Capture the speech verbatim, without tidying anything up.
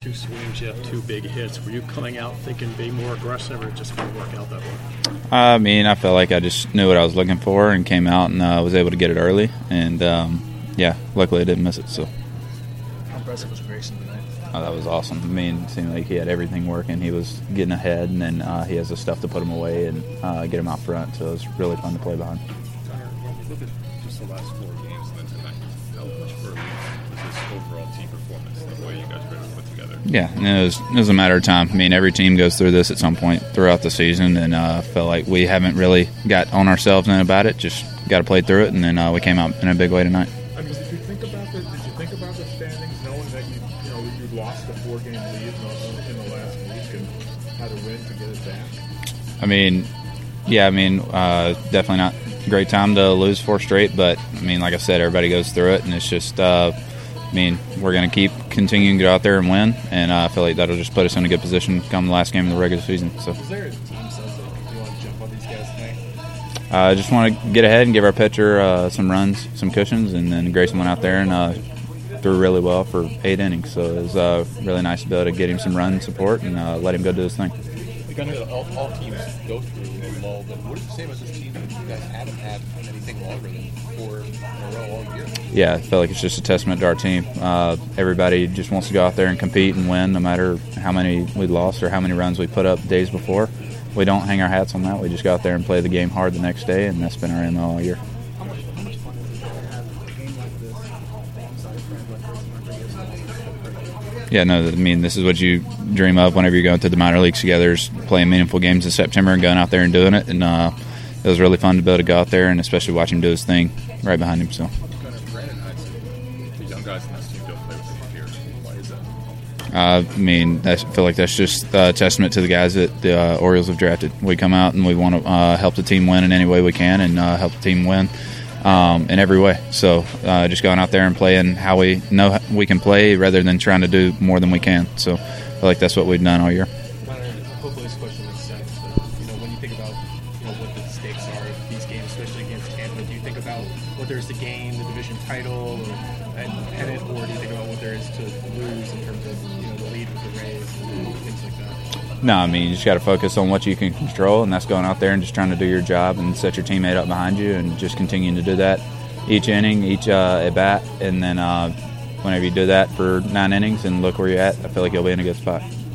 Two swings, you have two big hits. Were you coming out thinking be more aggressive, or it just going to work out that way? I mean, I felt like I just knew what I was looking for and came out and uh, was able to get it early. And, um, yeah, luckily I didn't miss it. So. How impressive was Grayson tonight? Oh, that was awesome. I mean, it seemed like he had everything working. He was getting ahead, and then uh, he has the stuff to put him away and uh, get him out front. So it was really fun to play behind. Connor, when we look at just the last four games and then tonight, how much further was this overall team performance, the way you guys were able to put together? Yeah, it was, it was a matter of time. I mean, every team goes through this at some point throughout the season, and I uh, felt like we haven't really got on ourselves in about it. Just got to play through it, and then uh, we came out in a big way tonight. I mean, did you think about the, did you think about the standings, knowing that you you know you lost the four-game lead in the last week and had to win to get it back? I mean, yeah, I mean, uh, definitely not a great time to lose four straight, but I mean, like I said, everybody goes through it, and it's just, uh, I mean, we're going to keep continuing to go out there and win, and uh, I feel like that'll just put us in a good position come the last game of the regular season. So. Is there a team sense that you want to jump on these guys tonight? I uh, just want to get ahead and give our pitcher uh, some runs, some cushions, and then Grayson went out there and uh, threw really well for eight innings. So it was uh, really nice to be able to get him some run support and uh, let him go do his thing. All, all teams go through a lull, but what did you say about this team that you guys haven't had anything longer than four in a row all year? Yeah, I feel like it's just a testament to our team. Uh, everybody just wants to go out there and compete and win, no matter how many we lost or how many runs we put up days before. We don't hang our hats on that. We just go out there and play the game hard the next day, and that's been our M O all year. How much, how much fun is it to have a game like this alongside a friend like Grayson? Yeah, no, I mean, this is what you dream of whenever you're going through the minor leagues together, is playing meaningful games in September and going out there and doing it. And uh, it was really fun to be able to go out there and especially watch him do his thing right behind him. So. Brandon Hudson, the young guys in this team don't play with their peers. Why is that? Uh, I mean, I feel like that's just a testament to the guys that the uh, Orioles have drafted. We come out and we want to uh, help the team win in any way we can and uh, help the team win um, in every way. So uh, just going out there and playing how we know we can play rather than trying to do more than we can. So I feel like that's what we've done all year. Hopefully this question makes sense, but you know, when you think about you know, what the stakes are of these games, especially against Tampa, do you think about what there is to gain, the division title, or, and pennant, or do you think about what there is to lose in terms of you know the lead with the Rays and things like that? No, I mean, you just got to focus on what you can control, and that's going out there and just trying to do your job and set your teammate up behind you and just continuing to do that each inning, each uh, at bat, and then uh, whenever you do that for nine innings and look where you're at, I feel like you'll be in a good spot.